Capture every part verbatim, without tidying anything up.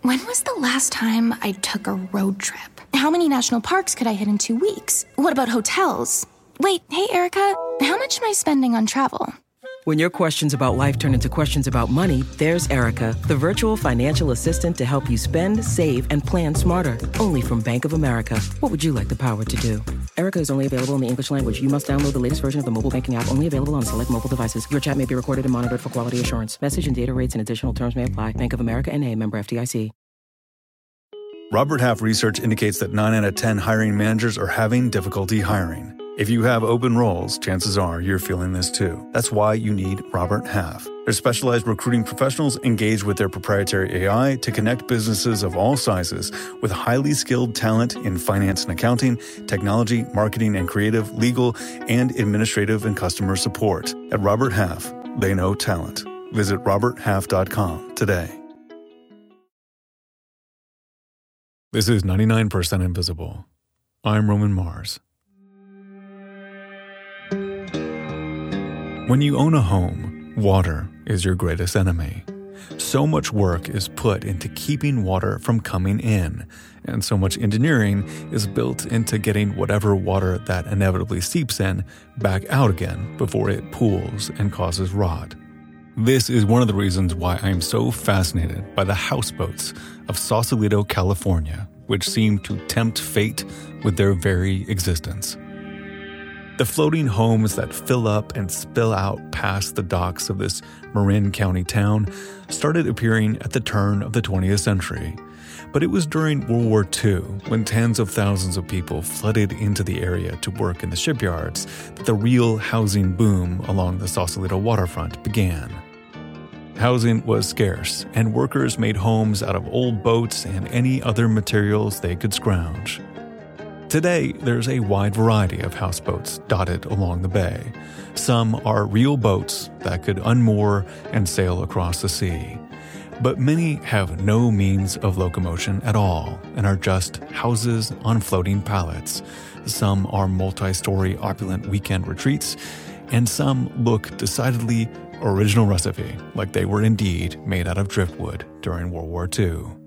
When was the last time I took a road trip? How many national parks could I hit in two weeks? What about hotels? Wait, hey, Erica, how much am I spending on travel? When your questions about life turn into questions about money, there's Erica, the virtual financial assistant to help you spend, save, and plan smarter. Only from Bank of America. What would you like the power to do? Erica is only available in the English language. You must download the latest version of the mobile banking app, only available on select mobile devices. Your chat may be recorded and monitored for quality assurance. Message and data rates and additional terms may apply. Bank of America N A, member F D I C. Robert Half research indicates that nine out of ten hiring managers are having difficulty hiring. If you have open roles, chances are you're feeling this too. That's why you need Robert Half. Their specialized recruiting professionals engage with their proprietary A I to connect businesses of all sizes with highly skilled talent in finance and accounting, technology, marketing and creative, legal, and administrative and customer support. At Robert Half, they know talent. Visit robert half dot com today. This is ninety-nine percent Invisible. I'm Roman Mars. When you own a home, water is your greatest enemy. So much work is put into keeping water from coming in, and so much engineering is built into getting whatever water that inevitably seeps in back out again before it pools and causes rot. This is one of the reasons why I am so fascinated by the houseboats of Sausalito, California, which seem to tempt fate with their very existence. The floating homes that fill up and spill out past the docks of this Marin County town started appearing at the turn of the twentieth century. But it was during World War Two, when tens of thousands of people flooded into the area to work in the shipyards, that the real housing boom along the Sausalito waterfront began. Housing was scarce, and workers made homes out of old boats and any other materials they could scrounge. Today, there's a wide variety of houseboats dotted along the bay. Some are real boats that could unmoor and sail across the sea. But many have no means of locomotion at all and are just houses on floating pallets. Some are multi-story opulent weekend retreats, and some look decidedly original recipe, like they were indeed made out of driftwood during World War Two.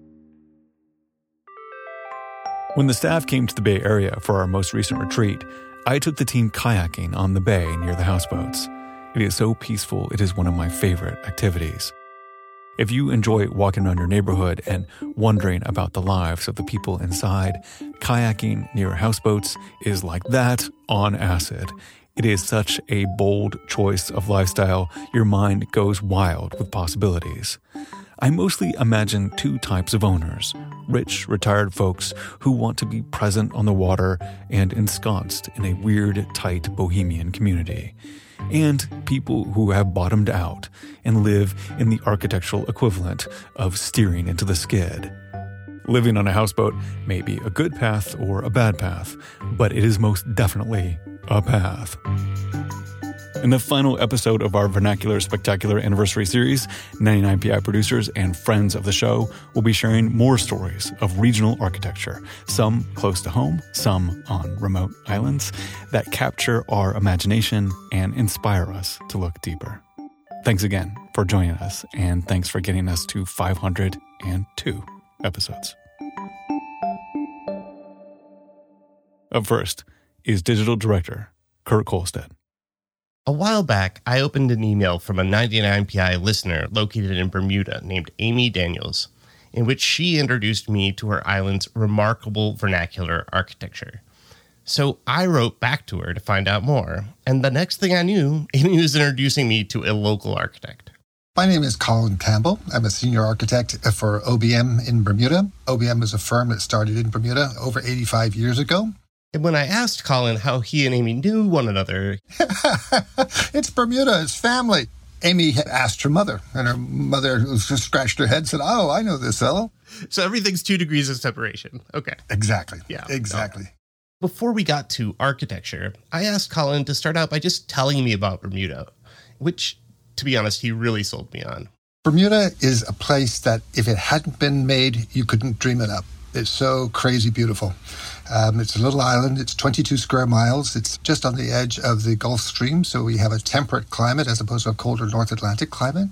When the staff came to the Bay Area for our most recent retreat, I took the team kayaking on the bay near the houseboats. It is so peaceful, it is one of my favorite activities. If you enjoy walking around your neighborhood and wondering about the lives of the people inside, kayaking near houseboats is like that on acid. It is such a bold choice of lifestyle, your mind goes wild with possibilities. I mostly imagine two types of owners: rich, retired folks who want to be present on the water and ensconced in a weird, tight bohemian community, and people who have bottomed out and live in the architectural equivalent of steering into the skid. Living on a houseboat may be a good path or a bad path, but it is most definitely a path. In the final episode of our Vernacular Spectacular Anniversary series, ninety-nine P I producers and friends of the show will be sharing more stories of regional architecture, some close to home, some on remote islands, that capture our imagination and inspire us to look deeper. Thanks again for joining us, and thanks for getting us to five hundred two episodes. Up first is Digital Director Kurt Kolstad. A while back, I opened an email from a ninety-nine P I listener located in Bermuda named Amy Daniels, in which she introduced me to her island's remarkable vernacular architecture. So I wrote back to her to find out more, and the next thing I knew, Amy was introducing me to a local architect. My name is Colin Campbell. I'm a senior architect for O B M in Bermuda. O B M is a firm that started in Bermuda over eighty-five years ago. And when I asked Colin how he and Amy knew one another... It's Bermuda, it's family. Amy had asked her mother, and her mother just scratched her head and said, oh, I know this fellow. So everything's two degrees of separation. Okay. Exactly. Yeah. Exactly. Okay. Before we got to architecture, I asked Colin to start out by just telling me about Bermuda, which, to be honest, he really sold me on. Bermuda is a place that if it hadn't been made, you couldn't dream it up. It's so crazy beautiful. Um, it's a little island. It's twenty-two square miles. It's just on the edge of the Gulf Stream, so we have a temperate climate as opposed to a colder North Atlantic climate.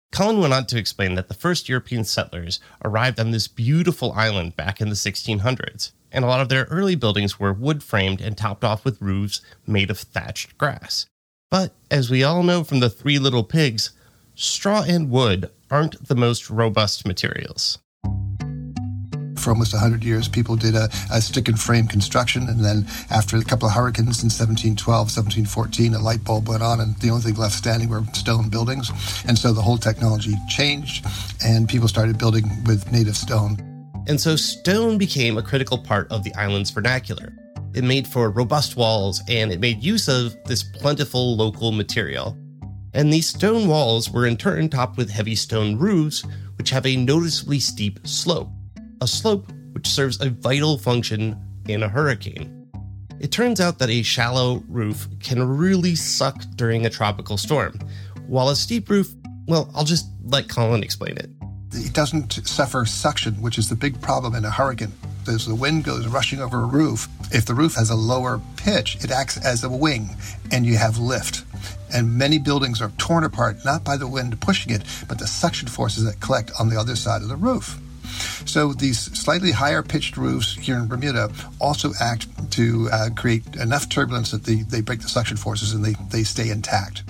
Colin went on to explain that the first European settlers arrived on this beautiful island back in the sixteen hundreds, and a lot of their early buildings were wood-framed and topped off with roofs made of thatched grass. But, as we all know from the Three Little Pigs, straw and wood aren't the most robust materials. For almost one hundred years, people did a, a stick-and-frame construction, and then after a couple of hurricanes in seventeen twelve, seventeen fourteen, a light bulb went on, and the only thing left standing were stone buildings. And so the whole technology changed, and people started building with native stone. And so stone became a critical part of the island's vernacular. It made for robust walls, and it made use of this plentiful local material. And these stone walls were in turn topped with heavy stone roofs, which have a noticeably steep slope. A slope which serves a vital function in a hurricane. It turns out that a shallow roof can really suck during a tropical storm, while a steep roof, well, I'll just let Colin explain it. It doesn't suffer suction, which is the big problem in a hurricane. As the wind goes rushing over a roof, if the roof has a lower pitch, it acts as a wing, and you have lift. And many buildings are torn apart, not by the wind pushing it, but the suction forces that collect on the other side of the roof. So these slightly higher pitched roofs here in Bermuda also act to uh, create enough turbulence that they, they break the suction forces and they, they stay intact.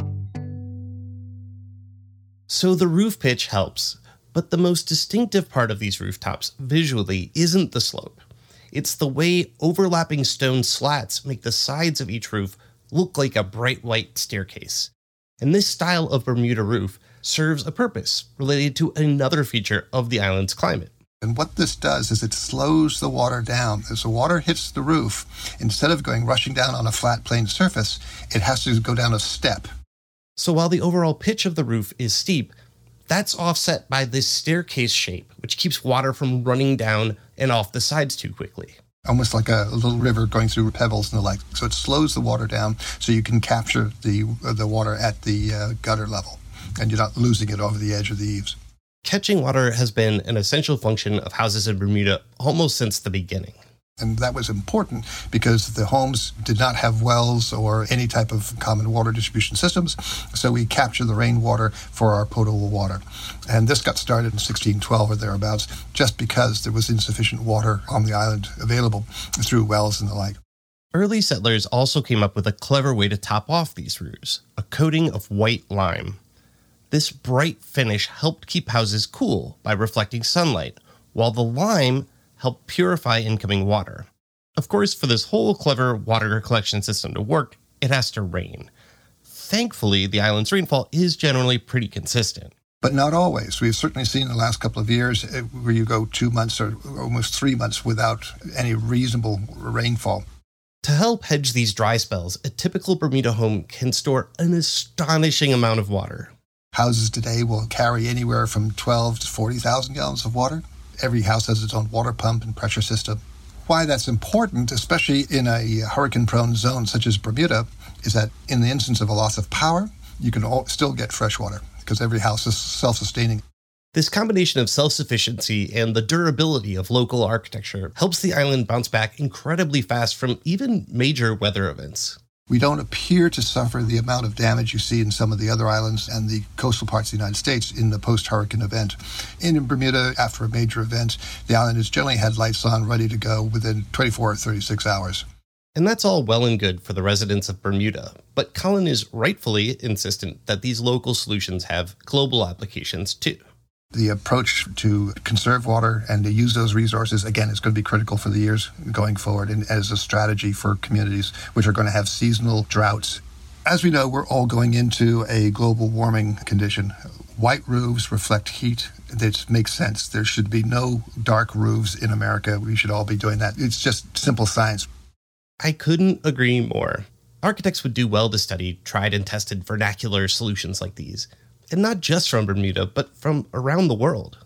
So the roof pitch helps, but the most distinctive part of these rooftops visually isn't the slope. It's the way overlapping stone slats make the sides of each roof look like a bright white staircase. And this style of Bermuda roof serves a purpose related to another feature of the island's climate. And what this does is it slows the water down. As the water hits the roof, instead of going rushing down on a flat plane surface, it has to go down a step. So while the overall pitch of the roof is steep, that's offset by this staircase shape, which keeps water from running down and off the sides too quickly. Almost like a little river going through pebbles and the like. So it slows the water down so you can capture the, the water at the uh, gutter level, and you're not losing it over the edge of the eaves. Catching water has been an essential function of houses in Bermuda almost since the beginning. And that was important because the homes did not have wells or any type of common water distribution systems, so we capture the rainwater for our potable water. And this got started in sixteen twelve or thereabouts, just because there was insufficient water on the island available through wells and the like. Early settlers also came up with a clever way to top off these roofs, a coating of white lime. This bright finish helped keep houses cool by reflecting sunlight, while the lime helped purify incoming water. Of course, for this whole clever water collection system to work, it has to rain. Thankfully, the island's rainfall is generally pretty consistent. But not always. We've certainly seen in the last couple of years where you go two months or almost three months without any reasonable rainfall. To help hedge these dry spells, a typical Bermuda home can store an astonishing amount of water. Houses today will carry anywhere from twelve to forty thousand gallons of water. Every house has its own water pump and pressure system. Why that's important, especially in a hurricane-prone zone such as Bermuda, is that in the instance of a loss of power, you can all, still get fresh water because every house is self-sustaining. This combination of self-sufficiency and the durability of local architecture helps the island bounce back incredibly fast from even major weather events. We don't appear to suffer the amount of damage you see in some of the other islands and the coastal parts of the United States in the post-hurricane event. And in Bermuda, after a major event, the island has generally had lights on, ready to go within twenty-four or thirty-six hours. And that's all well and good for the residents of Bermuda, but Colin is rightfully insistent that these local solutions have global applications too. The approach to conserve water and to use those resources, again, is going to be critical for the years going forward and as a strategy for communities which are going to have seasonal droughts. As we know, we're all going into a global warming condition. White roofs reflect heat. That makes sense. There should be no dark roofs in America. We should all be doing that. It's just simple science. I couldn't agree more. Architects would do well to study tried and tested vernacular solutions like these. And not just from Bermuda, but from around the world.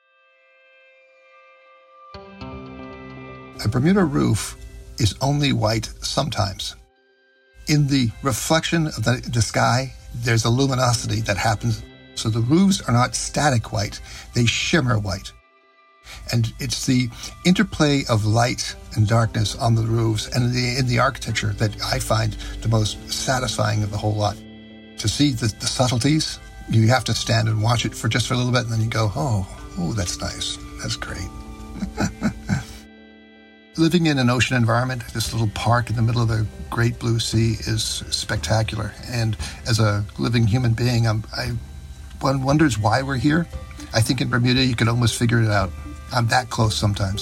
A Bermuda roof is only white sometimes. In the reflection of the, the sky, there's a luminosity that happens. So the roofs are not static white, they shimmer white. And it's the interplay of light and darkness on the roofs and the, in the architecture that I find the most satisfying of the whole lot. To see the, the subtleties You have to stand and watch it for just for a little bit, and then you go, oh, oh, that's nice. That's great. Living in an ocean environment, this little park in the middle of the great blue sea is spectacular. And as a living human being, I'm, I, one wonders why we're here. I think in Bermuda, you could almost figure it out. I'm that close sometimes.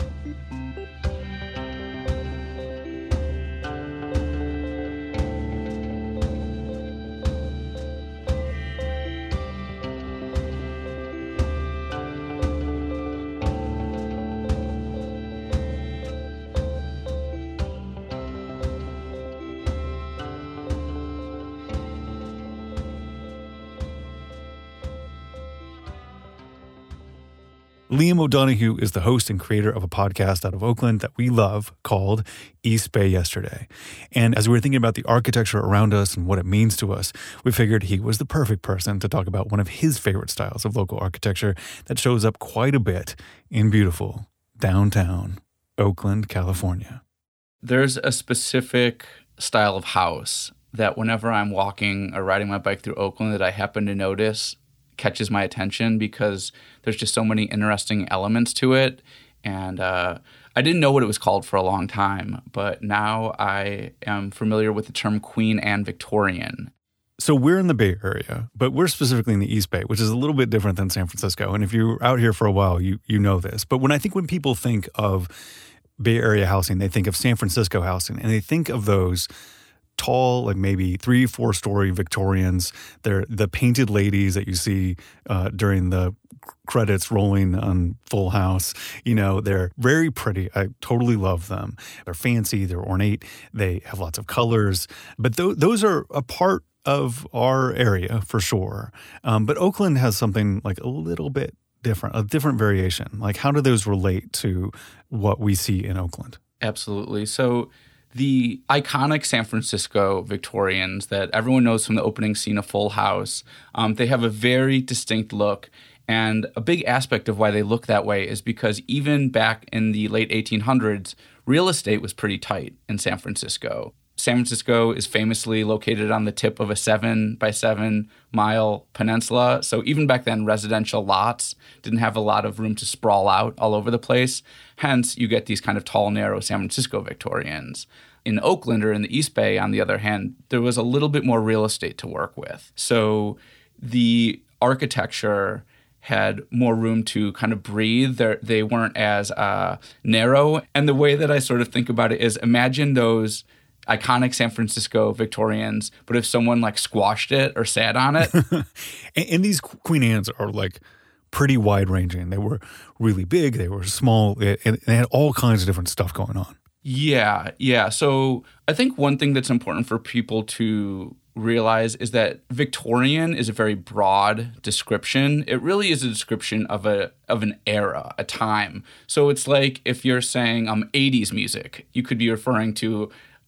Liam O'Donoghue is the host and creator of a podcast out of Oakland that we love called East Bay Yesterday. And as we were thinking about the architecture around us and what it means to us, we figured he was the perfect person to talk about one of his favorite styles of local architecture that shows up quite a bit in beautiful downtown Oakland, California. There's a specific style of house that whenever I'm walking or riding my bike through Oakland that I happen to notice catches my attention because there's just so many interesting elements to it. And uh, I didn't know what it was called for a long time, but now I am familiar with the term Queen Anne Victorian. So we're in the Bay Area, but we're specifically in the East Bay, which is a little bit different than San Francisco. And if you're out here for a while, you you know this. But when I think when people think of Bay Area housing, they think of San Francisco housing, and they think of those tall, like maybe three, four story Victorians. They're the painted ladies that you see uh, during the credits rolling on Full House. You know, they're very pretty. I totally love them. They're fancy. They're ornate. They have lots of colors. But th- those are a part of our area for sure. Um, but Oakland has something like a little bit different, a different variation. Like, how do those relate to what we see in Oakland? Absolutely. So the iconic San Francisco Victorians that everyone knows from the opening scene of Full House, um, they have a very distinct look. And a big aspect of why they look that way is because even back in the late eighteen hundreds, real estate was pretty tight in San Francisco. San Francisco is famously located on the tip of a seven by seven mile peninsula. So even back then, residential lots didn't have a lot of room to sprawl out all over the place. Hence, you get these kind of tall, narrow San Francisco Victorians. In Oakland or in the East Bay, on the other hand, there was a little bit more real estate to work with. So the architecture had more room to kind of breathe. They're, they weren't as uh, narrow. And the way that I sort of think about it is imagine those iconic San Francisco Victorians, but if someone like squashed it or sat on it. and, and these Queen Annes are like pretty wide ranging. They were really big. They were small. And they had all kinds of different stuff going on. Yeah, yeah. So I think one thing that's important for people to realize is that Victorian is a very broad description. It really is a description of a of an era, a time. So it's like if you're saying um eighties music, you could be referring to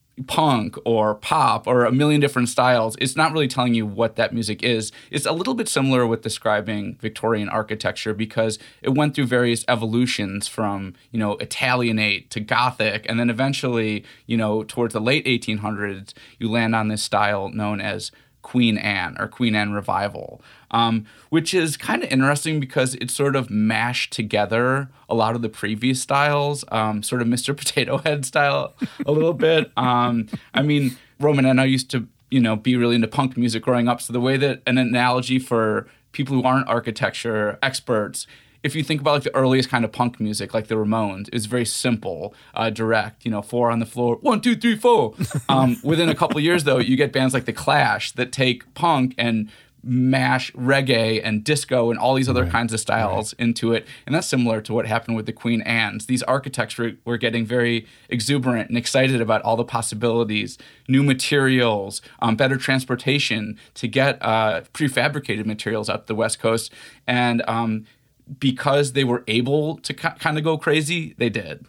punk or pop or a million different styles. It's not really telling you what that music is. It's a little bit similar with describing Victorian architecture because it went through various evolutions from, you know, Italianate to Gothic, and then eventually, you know, towards the late eighteen hundreds, you land on this style known as Queen Anne or Queen Anne Revival, um, which is kind of interesting because it sort of mashed together a lot of the previous styles, um, sort of Mister Potato Head style a little bit. Um, I mean, Roman and I used to, you know, be really into punk music growing up. So the way that an analogy for people who aren't architecture experts, if you think about like the earliest kind of punk music, like the Ramones, it's very simple, uh, direct, you know, four on the floor, one, two, three, four. Um, within a couple of years, though, you get bands like The Clash that take punk and mash reggae and disco and all these other right, kinds of styles right. into it. And that's similar to what happened with the Queen Annes. These architects were, were getting very exuberant and excited about all the possibilities, new materials, um, better transportation to get uh, prefabricated materials up the West Coast. And um, because they were able to k- kind of go crazy, they did.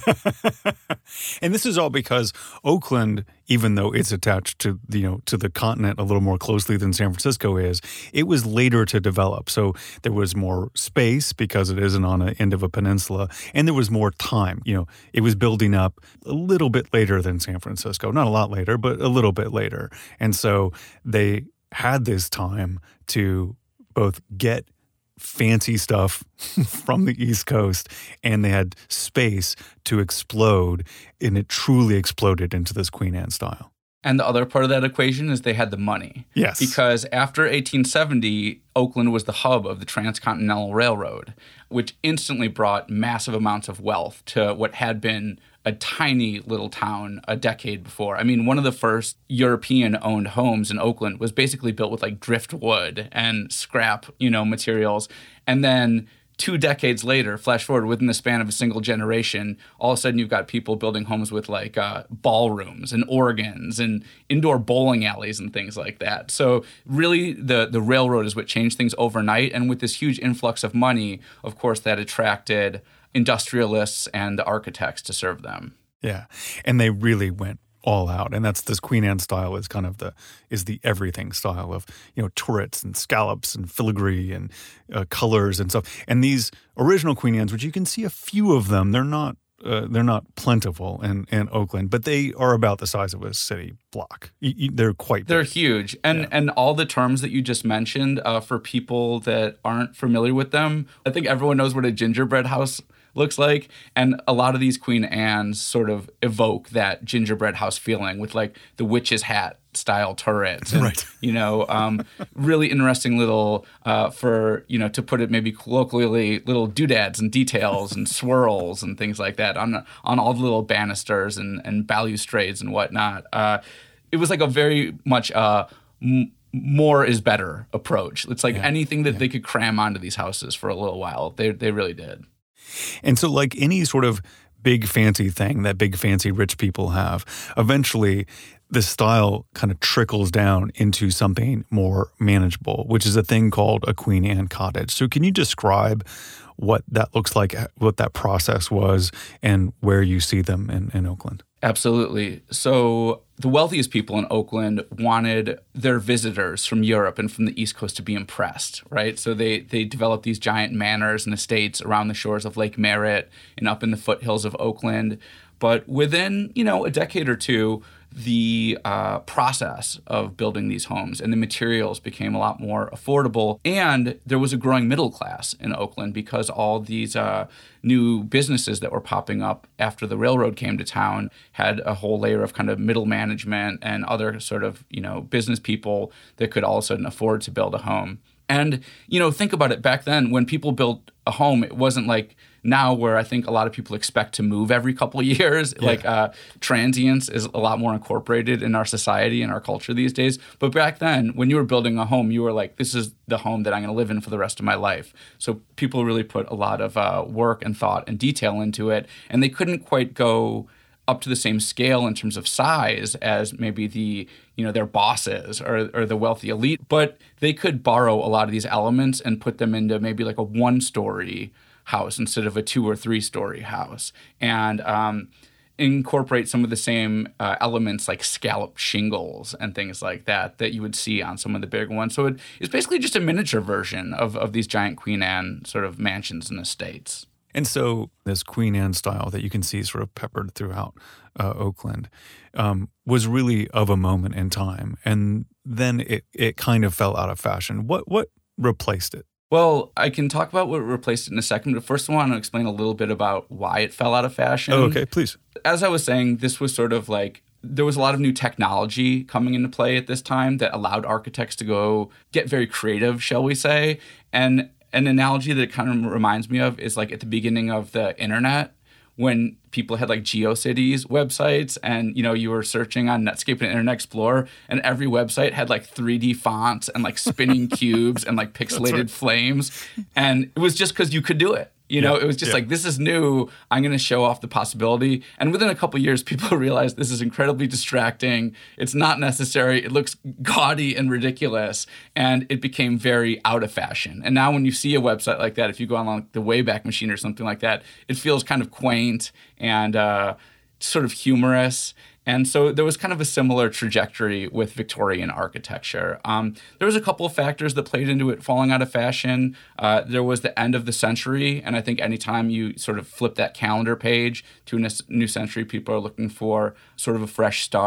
And this is all because Oakland, even though it's attached to, you know, to the continent a little more closely than San Francisco is, it was later to develop. So there was more space because it isn't on the end of a peninsula, and there was more time. You know, it was building up a little bit later than San Francisco. Not a lot later, but a little bit later. And so they had this time to both get fancy stuff from the East Coast, and they had space to explode, and it truly exploded into this Queen Anne style. And the other part of that equation is they had the money. Yes. Because after eighteen seventy, Oakland was the hub of the Transcontinental Railroad, which instantly brought massive amounts of wealth to what had been a tiny little town a decade before. I mean, one of the first European-owned homes in Oakland was basically built with like driftwood and scrap, you know, materials. And then two decades later, flash forward within the span of a single generation, all of a sudden you've got people building homes with like uh, ballrooms and organs and indoor bowling alleys and things like that. So really the, the railroad is what changed things overnight. And with this huge influx of money, of course, that attracted industrialists and the architects to serve them. Yeah. And they really went all out. And that's this Queen Anne style is kind of the is the everything style of, you know, turrets and scallops and filigree and uh, colors and stuff. And these original Queen Annes, which you can see a few of them, they're not uh, they're not plentiful in, in Oakland, but they are about the size of a city block. You, you, they're quite big. They're huge. And yeah. and all the terms that you just mentioned, uh, for people that aren't familiar with them, I think everyone knows what a gingerbread house looks like. And a lot of these Queen Annes sort of evoke that gingerbread house feeling with like the witch's hat style turrets. And, right. you know, um, really interesting little, uh, for, you know, to put it maybe colloquially, little doodads and details and swirls and things like that on on all the little banisters and, and balustrades and whatnot. Uh, it was like a very much uh, m- more is better approach. It's like yeah. anything that yeah. they could cram onto these houses for a little while. They they really did. And so like any sort of big fancy thing that big fancy rich people have, eventually the style kind of trickles down into something more manageable, which is a thing called a Queen Anne cottage. So can you describe what that looks like, what that process was, and where you see them in, in Oakland? Absolutely. So the wealthiest people in Oakland wanted their visitors from Europe and from the East Coast to be impressed, right? So they they developed these giant manors and estates around the shores of Lake Merritt and up in the foothills of Oakland. But within, you know, a decade or two, the uh, process of building these homes and the materials became a lot more affordable. And there was a growing middle class in Oakland because all these uh, new businesses that were popping up after the railroad came to town had a whole layer of kind of middle management and other sort of, you know, business people that could all of a sudden afford to build a home. And, you know, think about it. Back then, when people built a home, it wasn't like now where I think a lot of people expect to move every couple of years. Yeah. Like uh, transience is a lot more incorporated in our society and our culture these days. But back then, when you were building a home, you were like, this is the home that I'm going to live in for the rest of my life. So people really put a lot of uh, work and thought and detail into it. And they couldn't quite go up to the same scale in terms of size as maybe the, you know, their bosses or, or the wealthy elite, but they could borrow a lot of these elements and put them into maybe like a one-story house instead of a two or three-story house, and um, incorporate some of the same uh, elements like scallop shingles and things like that that you would see on some of the bigger ones. So it, it's basically just a miniature version of, of these giant Queen Anne sort of mansions and estates. And so this Queen Anne style that you can see sort of peppered throughout uh, Oakland um, was really of a moment in time. And then it, it kind of fell out of fashion. What what replaced it? Well, I can talk about what replaced it in a second, but first I want to explain a little bit about why it fell out of fashion. Oh, okay, please. As I was saying, this was sort of like, there was a lot of new technology coming into play at this time that allowed architects to go get very creative, shall we say. And an analogy that it kind of reminds me of is like at the beginning of the internet, when people had like GeoCities websites and, you know, you were searching on Netscape and Internet Explorer and every website had like three D fonts and like spinning cubes and like pixelated right. flames. And it was just because you could do it. You know, yeah, it was just yeah. like, this is new. I'm going to show off the possibility. And within a couple of years, people realized this is incredibly distracting. It's not necessary. It looks gaudy and ridiculous. And it became very out of fashion. And now when you see a website like that, if you go on like the Wayback Machine or something like that, it feels kind of quaint and uh, sort of humorous. And so there was kind of a similar trajectory with Victorian architecture. Um, there was a couple of factors that played into it falling out of fashion. Uh, there was the end of the century, and I think anytime you sort of flip that calendar page to a new century, people are looking for sort of a fresh start.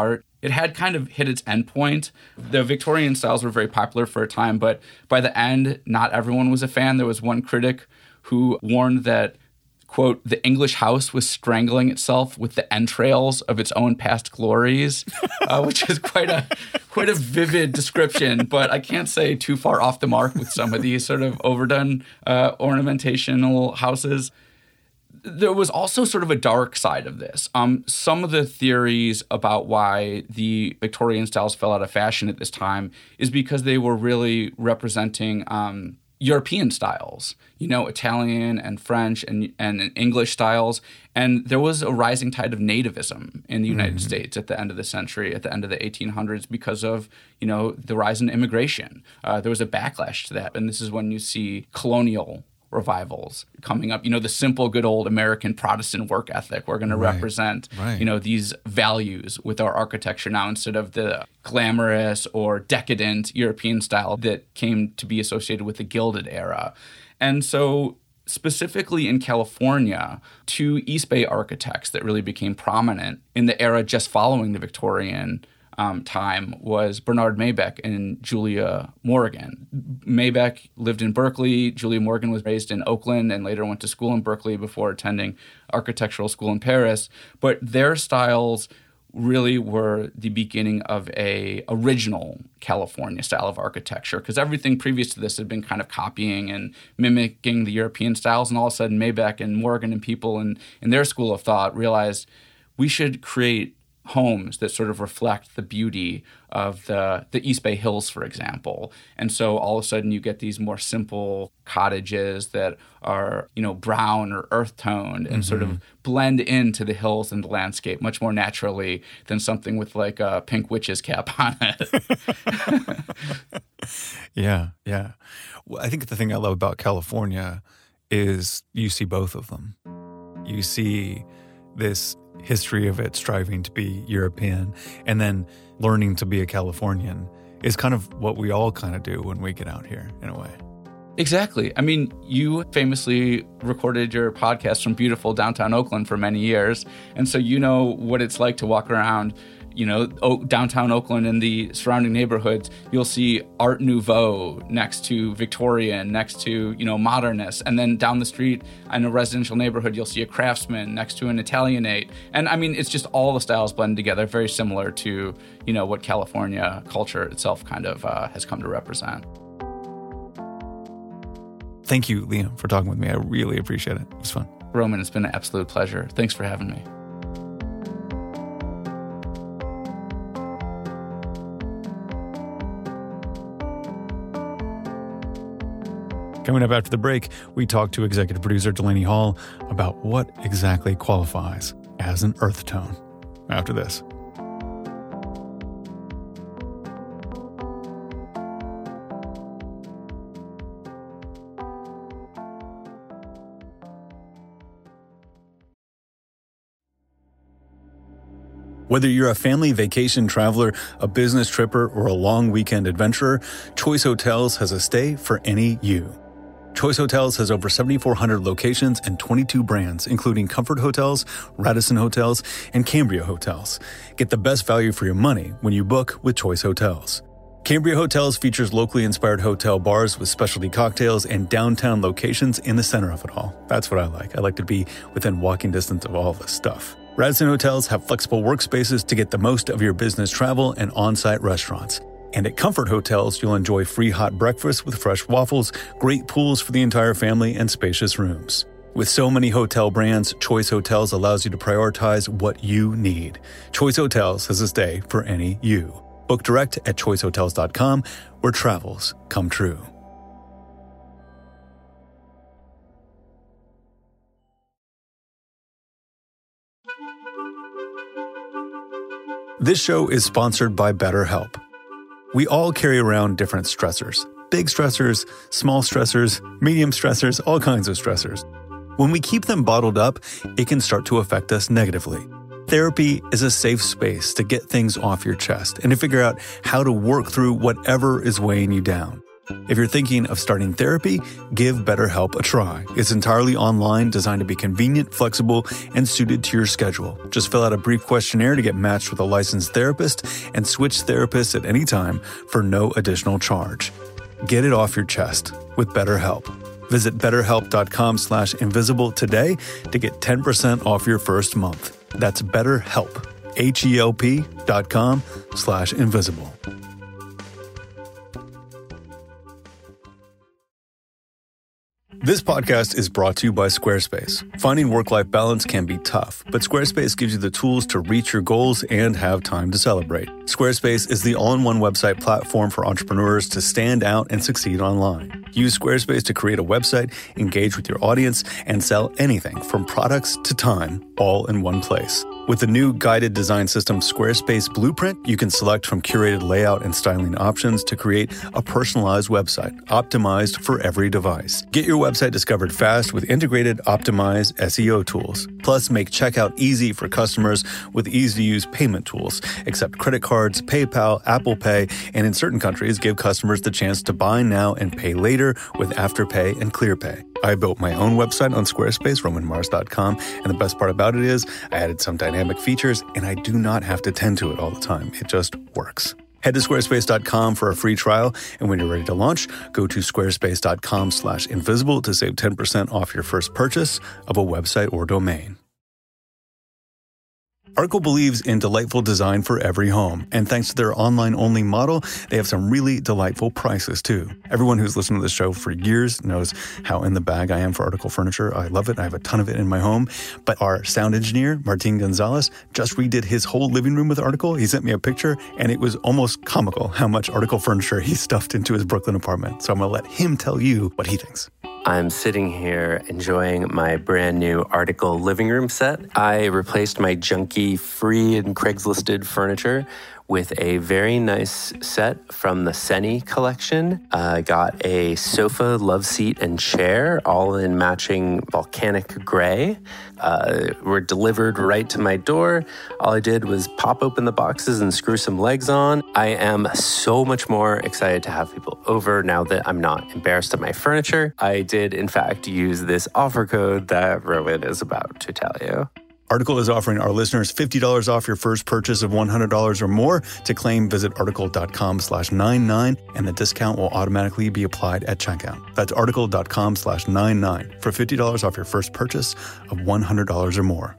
it had kind of hit its end point. The Victorian styles were very popular for a time, but by the end, not everyone was a fan. There was one critic who warned that, quote, the English house was strangling itself with the entrails of its own past glories, uh, which is quite a quite a vivid description, but I can't say too far off the mark with some of these sort of overdone uh, ornamentational houses. There was also sort of a dark side of this. Um, some of the theories about why the Victorian styles fell out of fashion at this time is because they were really representing um, European styles, you know, Italian and French and, and English styles. And there was a rising tide of nativism in the United mm-hmm. States at the end of the century, at the end of the eighteen hundreds, because of, you know, the rise in immigration. Uh, there was a backlash to that. And this is when you see colonial revivals coming up. You know, the simple, good old American Protestant work ethic. We're going to right. represent, right. you know, these values with our architecture now instead of the glamorous or decadent European style that came to be associated with the Gilded era. And so specifically in California, two East Bay architects that really became prominent in the era just following the Victorian Um, time was Bernard Maybeck and Julia Morgan. Maybeck lived in Berkeley. Julia Morgan was raised in Oakland and later went to school in Berkeley before attending architectural school in Paris. But their styles really were the beginning of a original California style of architecture, because everything previous to this had been kind of copying and mimicking the European styles. And all of a sudden, Maybeck and Morgan and people in, in their school of thought realized we should create homes that sort of reflect the beauty of the, the East Bay Hills, for example. And so all of a sudden you get these more simple cottages that are, you know, brown or earth-toned and mm-hmm. sort of blend into the hills and the landscape much more naturally than something with like a pink witch's cap on it. yeah, yeah. Well, I think the thing I love about California is you see both of them. You see this history of it striving to be European and then learning to be a Californian is kind of what we all kind of do when we get out here in a way. Exactly. I mean, you famously recorded your podcast from beautiful downtown Oakland for many years. And so you know what it's like to walk around, you know, o- downtown Oakland and the surrounding neighborhoods. You'll see Art Nouveau next to Victorian, next to, you know, Modernist. And then down the street in a residential neighborhood, you'll see a Craftsman next to an Italianate. And I mean, it's just all the styles blend together, very similar to, you know, what California culture itself kind of uh, has come to represent. Thank you, Liam, for talking with me. I really appreciate it. It was fun. Roman, it's been an absolute pleasure. Thanks for having me. Coming up after the break, we talk to executive producer Delaney Hall about what exactly qualifies as an earth tone. After this. Whether you're a family vacation traveler, a business tripper, or a long weekend adventurer, Choice Hotels has a stay for any you. Choice Hotels has over seventy-four hundred locations and twenty-two brands, including Comfort Hotels, Radisson Hotels, and Cambria Hotels. Get the best value for your money when you book with Choice Hotels. Cambria Hotels features locally inspired hotel bars with specialty cocktails and downtown locations in the center of it all. That's what I like. I like to be within walking distance of all this stuff. Radisson Hotels have flexible workspaces to get the most of your business travel and on-site restaurants. And at Comfort Hotels, you'll enjoy free hot breakfast with fresh waffles, great pools for the entire family, and spacious rooms. With so many hotel brands, Choice Hotels allows you to prioritize what you need. Choice Hotels has a stay for any you. Book direct at choice hotels dot com, where travels come true. This show is sponsored by BetterHelp. We all carry around different stressors. Big stressors, small stressors, medium stressors, all kinds of stressors. When we keep them bottled up, it can start to affect us negatively. Therapy is a safe space to get things off your chest and to figure out how to work through whatever is weighing you down. If you're thinking of starting therapy, give BetterHelp a try. It's entirely online, designed to be convenient, flexible, and suited to your schedule. Just fill out a brief questionnaire to get matched with a licensed therapist and switch therapists at any time for no additional charge. Get it off your chest with BetterHelp. Visit betterhelp.com slash invisible today to get ten percent off your first month. That's BetterHelp, H-E-L-P dot com slash invisible. This podcast is brought to you by Squarespace. Finding work-life balance can be tough, but Squarespace gives you the tools to reach your goals and have time to celebrate. Squarespace is the all-in-one website platform for entrepreneurs to stand out and succeed online. Use Squarespace to create a website, engage with your audience, and sell anything from products to time, all in one place. With the new guided design system Squarespace Blueprint, you can select from curated layout and styling options to create a personalized website, optimized for every device. Get your website discovered fast with integrated, optimized S E O tools. Plus, make checkout easy for customers with easy-to-use payment tools. Accept credit cards, PayPal, Apple Pay, and in certain countries, give customers the chance to buy now and pay later with Afterpay and ClearPay. I built my own website on Squarespace, roman mars dot com, and the best part about it is I added some dynamic features, and I do not have to tend to it all the time. It just works. Head to squarespace dot com for a free trial, and when you're ready to launch, go to squarespace dot com slash invisible to save ten percent off your first purchase of a website or domain. Article believes in delightful design for every home, and thanks to their online-only model, they have some really delightful prices, too. Everyone who's listened to the show for years knows how in the bag I am for Article furniture. I love it. I have a ton of it in my home. But our sound engineer, Martin Gonzalez, just redid his whole living room with Article. He sent me a picture, and it was almost comical how much Article furniture he stuffed into his Brooklyn apartment. So I'm going to let him tell you what he thinks. I'm sitting here enjoying my brand new Article living room set. I replaced my junky free and Craigslisted furniture with a very nice set from the Seni collection. I uh, got a sofa, love seat, and chair, all in matching volcanic gray. Uh, were delivered right to my door. All I did was pop open the boxes and screw some legs on. I am so much more excited to have people over now that I'm not embarrassed of my furniture. I did, in fact, use this offer code that Rowan is about to tell you. Article is offering our listeners fifty dollars off your first purchase of one hundred dollars or more. To claim, visit article.com slash 99, and the discount will automatically be applied at checkout. That's article.com slash 99 for fifty dollars off your first purchase of one hundred dollars or more.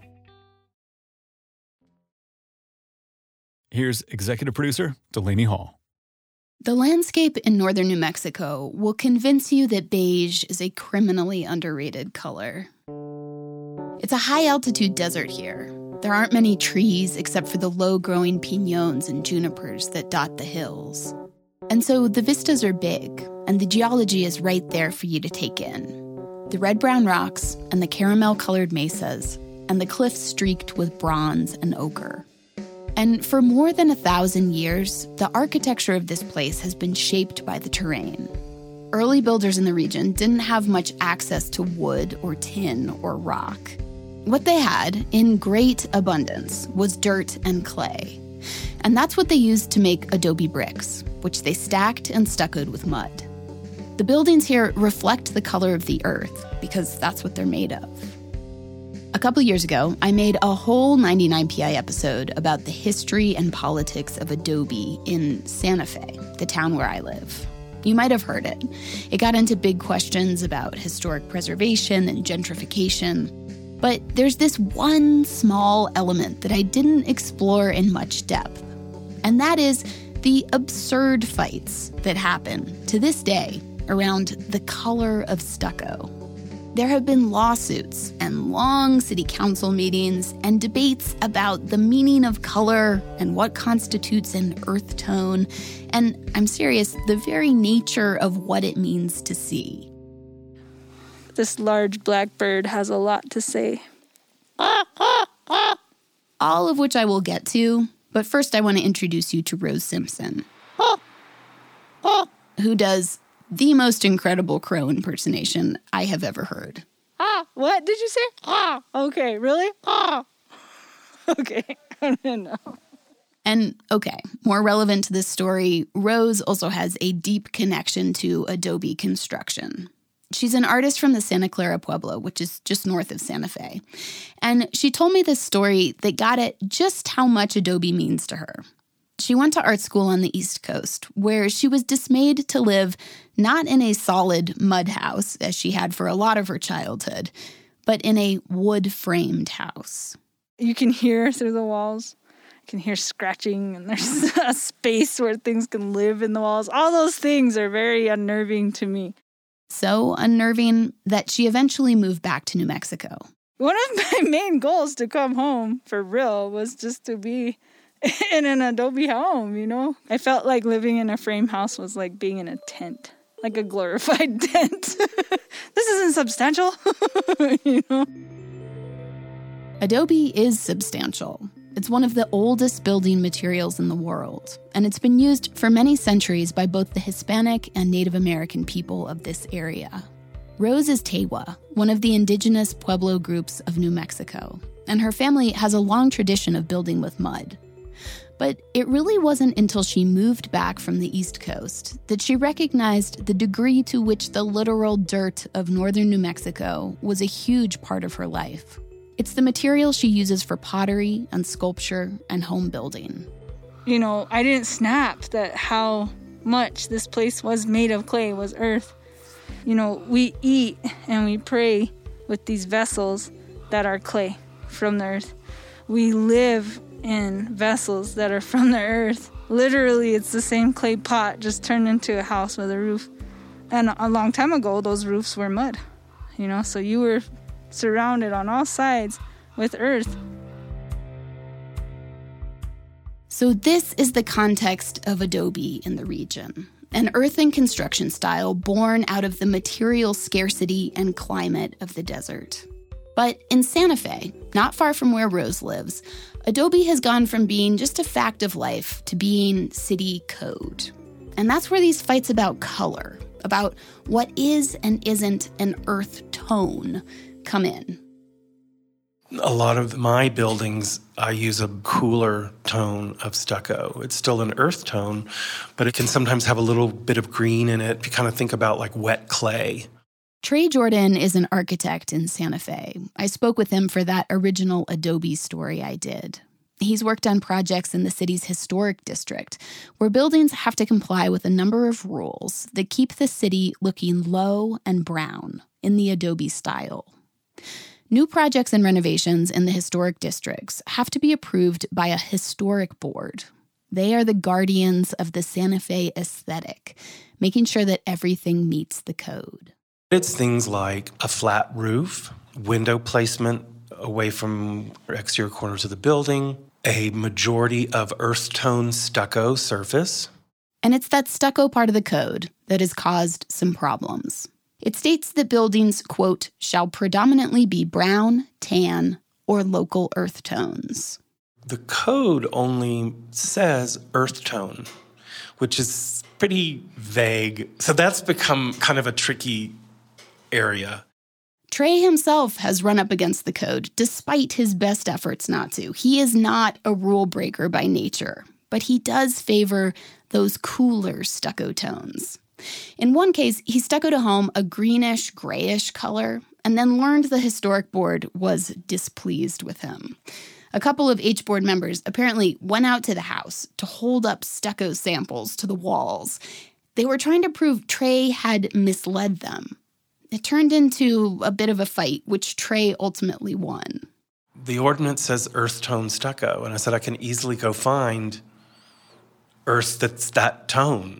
Here's executive producer Delaney Hall. The landscape in northern New Mexico will convince you that beige is a criminally underrated color. It's a high-altitude desert here. There aren't many trees except for the low-growing piñones and junipers that dot the hills. And so the vistas are big, and the geology is right there for you to take in. The red-brown rocks and the caramel-colored mesas, and the cliffs streaked with bronze and ochre. And for more than a thousand years, the architecture of this place has been shaped by the terrain. Early builders in the region didn't have much access to wood or tin or rock. What they had, in great abundance, was dirt and clay. And that's what they used to make adobe bricks, which they stacked and stuccoed with mud. The buildings here reflect the color of the earth, because that's what they're made of. A couple years ago, I made a whole ninety-nine P I episode about the history and politics of adobe in Santa Fe, the town where I live. You might have heard it. It got into big questions about historic preservation and gentrification. But there's this one small element that I didn't explore in much depth. And that is the absurd fights that happen to this day around the color of stucco. There have been lawsuits and long city council meetings and debates about the meaning of color and what constitutes an earth tone, and I'm serious, the very nature of what it means to see. This large black bird has a lot to say. All of which I will get to, but first I want to introduce you to Rose Simpson, who does the most incredible crow impersonation I have ever heard. Ah, what did you say? Ah, okay, really? Ah, okay, I don't know. And okay, more relevant to this story, Rose also has a deep connection to adobe construction. She's an artist from the Santa Clara Pueblo, which is just north of Santa Fe. And she told me this story that got at just how much adobe means to her. She went to art school on the East Coast, where she was dismayed to live not in a solid mud house, as she had for a lot of her childhood, but in a wood-framed house. You can hear through the walls. You can hear scratching, and there's a space where things can live in the walls. All those things are very unnerving to me. So unnerving that she eventually moved back to New Mexico. One of my main goals to come home, for real, was just to be in an adobe home, you know? I felt like living in a frame house was like being in a tent, like a glorified tent. This isn't substantial, you know? Adobe is substantial. It's one of the oldest building materials in the world, and it's been used for many centuries by both the Hispanic and Native American people of this area. Rose is Tewa, one of the indigenous Pueblo groups of New Mexico, and her family has a long tradition of building with mud. But it really wasn't until she moved back from the East Coast that she recognized the degree to which the literal dirt of northern New Mexico was a huge part of her life. It's the material she uses for pottery and sculpture and home building. You know, I didn't snap that how much this place was made of clay, was earth. You know, we eat and we pray with these vessels that are clay from the earth. We live in vessels that are from the earth. Literally, it's the same clay pot just turned into a house with a roof. And a long time ago, those roofs were mud, you know, so you were surrounded on all sides with earth. So this is the context of adobe in the region, an earthen construction style born out of the material scarcity and climate of the desert. But in Santa Fe, not far from where Rose lives, adobe has gone from being just a fact of life to being city code. And that's where these fights about color, about what is and isn't an earth tone, come in. A lot of my buildings, I use a cooler tone of stucco. It's still an earth tone, but it can sometimes have a little bit of green in it. If you kind of think about like wet clay. Trey Jordan is an architect in Santa Fe. I spoke with him for that original adobe story I did. He's worked on projects in the city's historic district, where buildings have to comply with a number of rules that keep the city looking low and brown in the adobe style. New projects and renovations in the historic districts have to be approved by a historic board. They are the guardians of the Santa Fe aesthetic, making sure that everything meets the code. It's things like a flat roof, window placement away from exterior corners of the building, a majority of earth tone stucco surface. And it's that stucco part of the code that has caused some problems. It states that buildings, quote, shall predominantly be brown, tan, or local earth tones. The code only says earth tone, which is pretty vague. So that's become kind of a tricky area. Trey himself has run up against the code, despite his best efforts not to. He is not a rule breaker by nature, but he does favor those cooler stucco tones. In one case, he stuccoed a home a greenish, grayish color, and then learned the historic board was displeased with him. A couple of H board members apparently went out to the house to hold up stucco samples to the walls. They were trying to prove Trey had misled them. It turned into a bit of a fight, which Trey ultimately won. The ordinance says earth tone stucco, and I said I can easily go find earth that's that tone.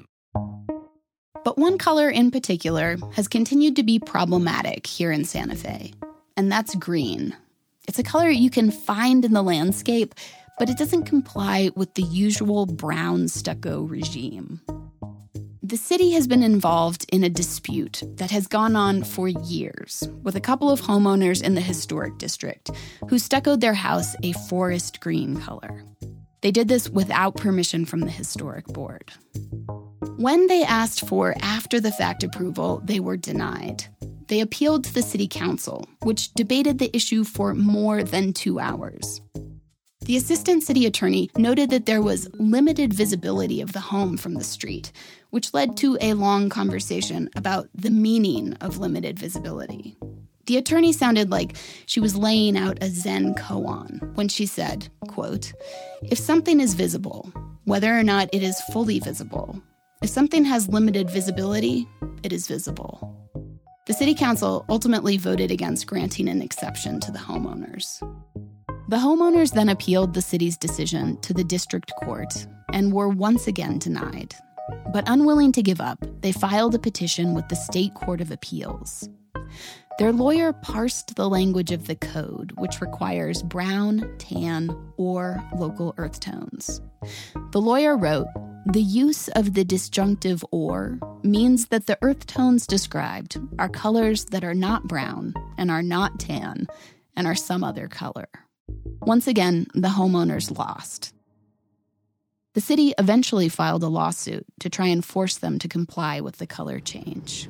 But one color in particular has continued to be problematic here in Santa Fe, and that's green. It's a color you can find in the landscape, but it doesn't comply with the usual brown stucco regime. The city has been involved in a dispute that has gone on for years with a couple of homeowners in the historic district who stuccoed their house a forest green color. They did this without permission from the historic board. When they asked for after-the-fact approval, they were denied. They appealed to the city council, which debated the issue for more than two hours. The assistant city attorney noted that there was limited visibility of the home from the street, which led to a long conversation about the meaning of limited visibility. The attorney sounded like she was laying out a Zen koan when she said, quote, "If something is visible, whether or not it is fully visible, if something has limited visibility, it is visible." The city council ultimately voted against granting an exception to the homeowners. The homeowners then appealed the city's decision to the district court and were once again denied. But unwilling to give up, they filed a petition with the State Court of Appeals. Their lawyer parsed the language of the code, which requires brown, tan, or local earth tones. The lawyer wrote, "The use of the disjunctive or means that the earth tones described are colors that are not brown and are not tan and are some other color." Once again, the homeowners lost. The city eventually filed a lawsuit to try and force them to comply with the color change.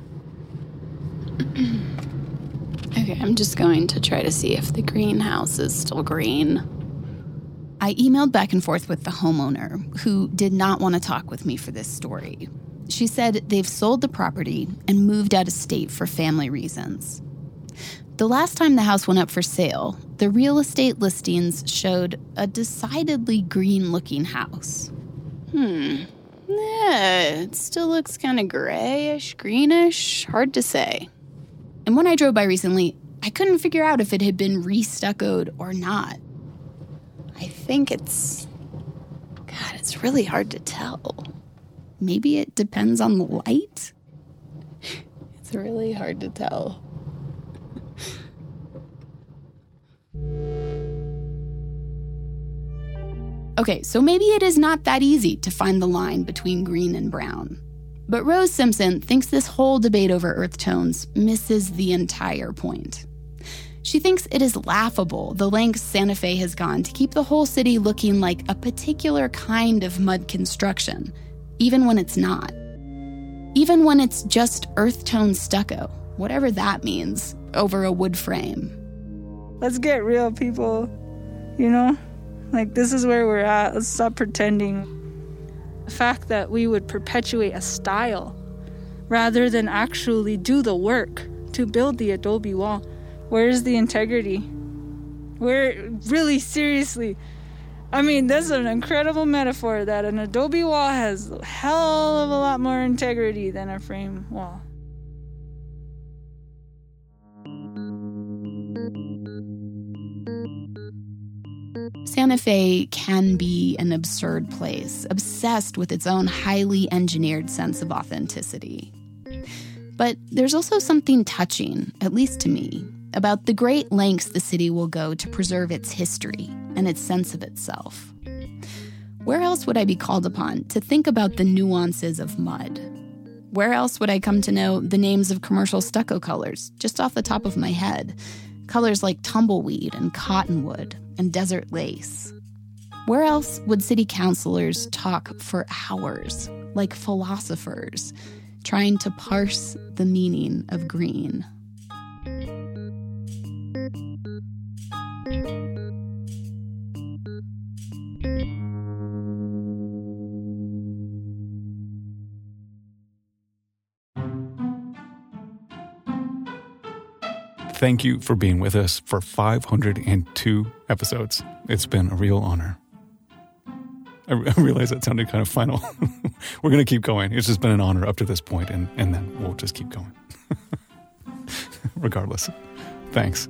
Okay, I'm just going to try to see if the greenhouse is still green. I emailed back and forth with the homeowner, who did not want to talk with me for this story. She said they've sold the property and moved out of state for family reasons. The last time the house went up for sale, the real estate listings showed a decidedly green-looking house. Hmm. Yeah, it still looks kind of grayish, greenish, hard to say. And when I drove by recently, I couldn't figure out if it had been re-stuccoed or not. I think it's... God, it's really hard to tell. Maybe it depends on the light? It's really hard to tell. Okay, so maybe it is not that easy to find the line between green and brown. But Rose Simpson thinks this whole debate over earth tones misses the entire point. She thinks it is laughable the lengths Santa Fe has gone to keep the whole city looking like a particular kind of mud construction, even when it's not. Even when it's just earth tone stucco, whatever that means, over a wood frame. Let's get real, people. You know? Like, this is where we're at. Let's stop pretending. The fact that we would perpetuate a style rather than actually do the work to build the adobe wall. Where's the integrity? Where, really, seriously, I mean, that's an incredible metaphor that an adobe wall has a hell of a lot more integrity than a frame wall. Santa Fe can be an absurd place, obsessed with its own highly engineered sense of authenticity. But there's also something touching, at least to me, about the great lengths the city will go to preserve its history and its sense of itself. Where else would I be called upon to think about the nuances of mud? Where else would I come to know the names of commercial stucco colors, just off the top of my head? Colors like tumbleweed and cottonwood and desert lace. Where else would city councilors talk for hours, like philosophers, trying to parse the meaning of green? Thank you for being with us for five hundred two episodes. It's been a real honor. I, I realize that sounded kind of final. We're going to keep going. It's just been an honor up to this point, and, and then we'll just keep going. Regardless. Thanks.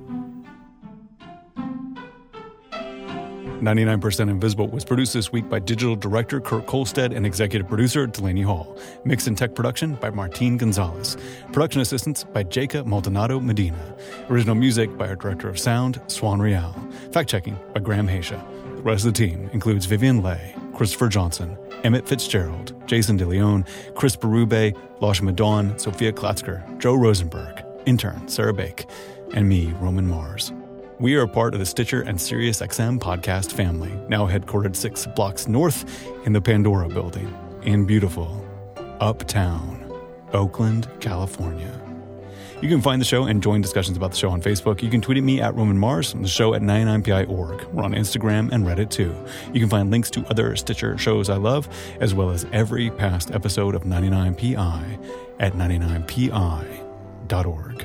ninety-nine percent Invisible was produced this week by digital director Kurt Kolstad and executive producer Delaney Hall. Mix and tech production by Martín Gonzalez. Production assistance by Jacob Maldonado Medina. Original music by our director of sound, Swan Real. Fact-checking by Graham Haisha. The rest of the team includes Vivian Lay, Christopher Johnson, Emmett Fitzgerald, Jason DeLeon, Chris Berube, Lashma Dawn, Sophia Klatzker, Joe Rosenberg, intern Sarah Bake, and me, Roman Mars. We are a part of the Stitcher and SiriusXM podcast family, now headquartered six blocks north in the Pandora building in beautiful Uptown, Oakland, California. You can find the show and join discussions about the show on Facebook. You can tweet at me at Roman Mars, the show at ninety-nine P I dot org. We're on Instagram and Reddit too. You can find links to other Stitcher shows I love, as well as every past episode of ninety-nine P I at ninety-nine P I dot org.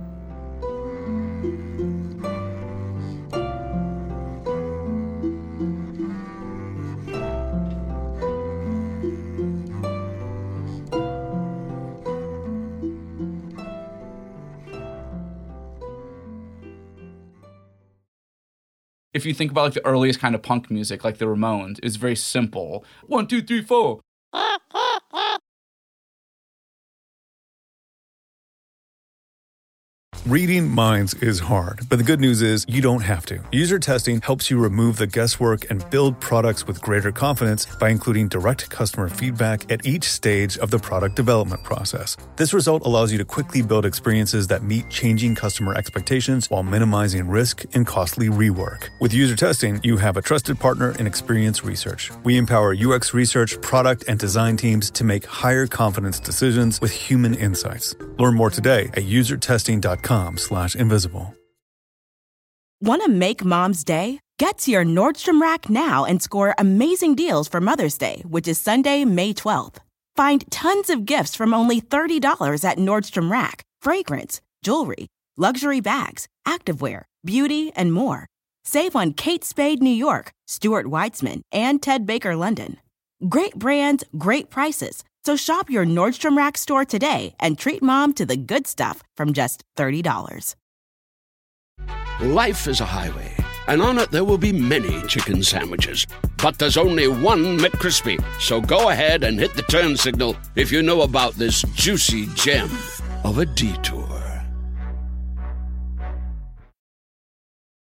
If you think about like the earliest kind of punk music, like the Ramones, it's very simple. One, two, three, four. Reading minds is hard, but the good news is you don't have to. User testing helps you remove the guesswork and build products with greater confidence by including direct customer feedback at each stage of the product development process. This result allows you to quickly build experiences that meet changing customer expectations while minimizing risk and costly rework. With user testing, you have a trusted partner in Experience Research. We empower U X research, product, and design teams to make higher confidence decisions with human insights. Learn more today at user testing dot com. slash invisible. Want to make Mom's Day? Get to your Nordstrom Rack now and score amazing deals for Mother's Day, which is Sunday, May twelfth. Find tons of gifts from only thirty dollars at Nordstrom Rack. Fragrance, jewelry, luxury bags, activewear, beauty, and more. Save on Kate Spade New York, Stuart Weitzman, and Ted Baker London. Great brands, great prices. So shop your Nordstrom Rack store today and treat Mom to the good stuff from just thirty dollars. Life is a highway, and on it there will be many chicken sandwiches. But there's only one McCrispy. So go ahead and hit the turn signal if you know about this juicy gem of a detour.